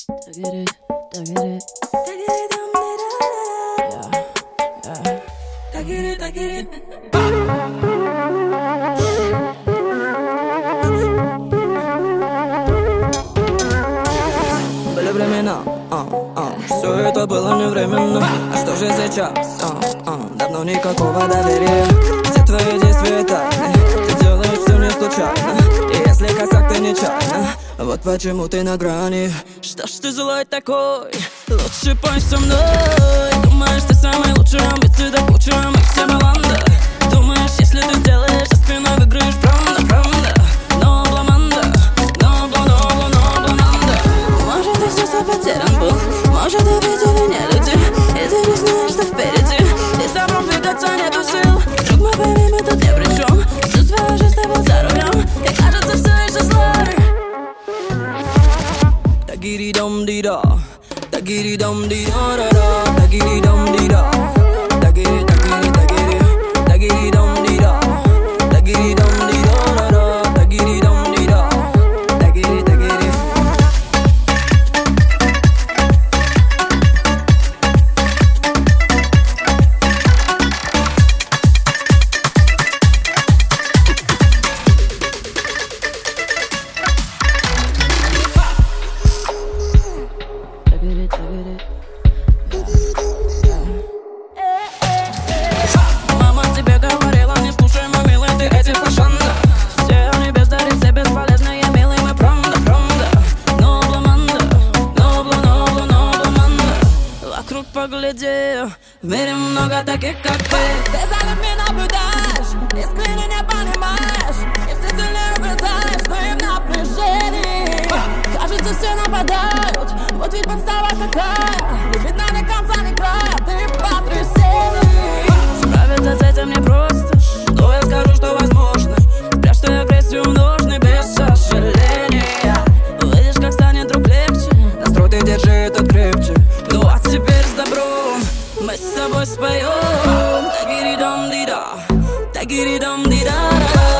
Были времена, все это было не временно. А что же сейчас? Давно никакого доверия. Все твои действия тайны, ты делаешь все не случайно. И если косяк ты нечаянно, вот почему ты на грани. Что ж ты злой такой? Лучше пой со мной. Думаешь, ты самый лучший, амбиции до кучи, мы все баланда. Думаешь, если ты сделаешь, за спиной выиграешь, правда, правда. Но бламанда, но бламанда. Может, ты чувство потерян был, может, увидели не люди, и ты не знаешь, что впереди. И с добром двигаться нету сил. Друг мой, пойми, мы тут ни при чем. Чувствую, что с тобой за рулем, и кажется, все еще злой. Тагири-дом-ди-да, тагири-дом-ди-да-да-да, тагири-дом-ди-да, тагири-тагири-тагири, тагири-дом-ди-да, тагири-дом-ди-да-да-да, тагири-дом-ди-да, тагири-тагири. Мама тебе говорила, не слушай, мой милый, ты эти фашанда. Все они бездарятся, бесполезные, милый, мы правда. Но бламанда, но бламанда. Вокруг погляди, в мире много таких, как ты. Ты за людьми наблюдаешь, искренне не понимаешь, и все сильнее увязаешь, но и в напряжении. Кажется, все нападают, вот ведь подстава какая. Не видно ни конца, ни края, ты в потрясении. Справиться с этим непросто, но я скажу, что возможно. Спрячь твою агрессию в ножны без сожаления. Увидишь, как станет вдруг легче, настрой ты держи этот крепче. Ну а теперь с добром мы с тобой споем. Тагири-дом-ди-да, тагири-дом-ди-да-да.